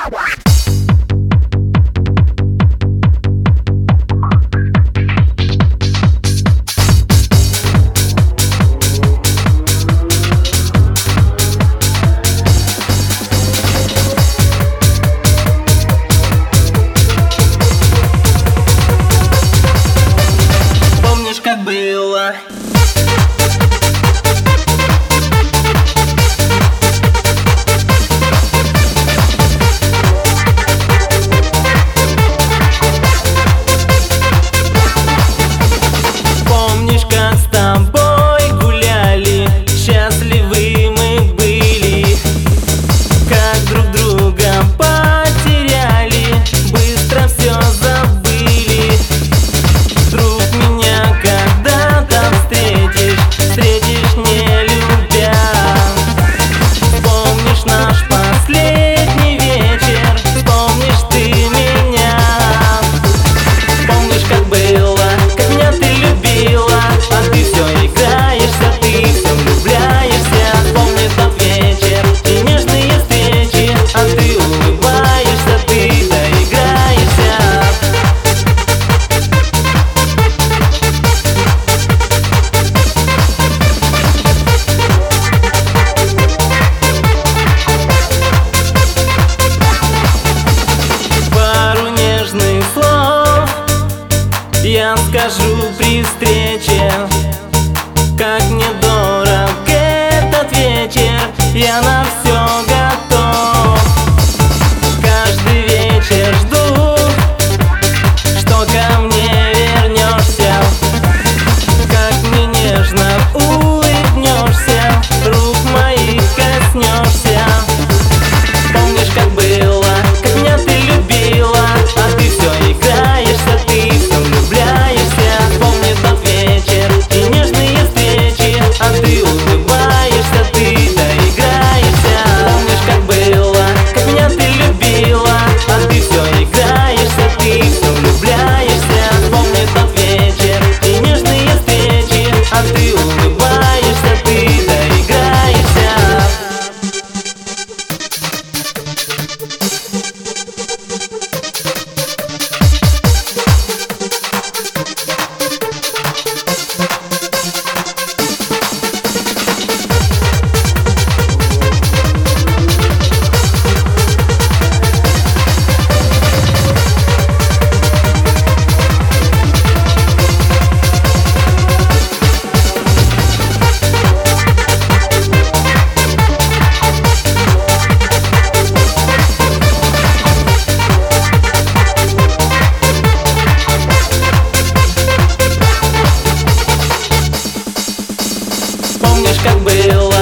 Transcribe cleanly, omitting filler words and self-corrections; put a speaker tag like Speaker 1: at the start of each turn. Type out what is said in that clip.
Speaker 1: Помнишь, как было? Помнишь, как с тобой гуляли, счастливы мы были, как друг друга потеряли, быстро все забыли. Вдруг меня когда-то встретишь не любя. Помнишь наш последний вечер, вспомнишь ты меня. Помнишь, как было, как меня ты любила, а ты все играешься, ты все влюбляешься. Помни тот вечер и нежные встречи, а ты улыбаешься, ты доиграешься. Пару нежных слов я скажу при встрече. Как мне дорог этот вечер, я на все готов. Каждый вечер жду, что ко мне вернешься. Как мне нежно улыбнешься, рук моих коснешься. Помнишь, как было, как меня ты любила, а ты все играешься, ты все влюбляешься. Помни тот вечер и нежные встречи, а ты улыбаешься, ты доиграешься. Помнишь, как было, как меня ты любила, а ты все играешься, ты все влюбляешься. Помни тот вечер и нежные встречи, а ты улыбаешься, ты доиграешься. Помнишь, как было,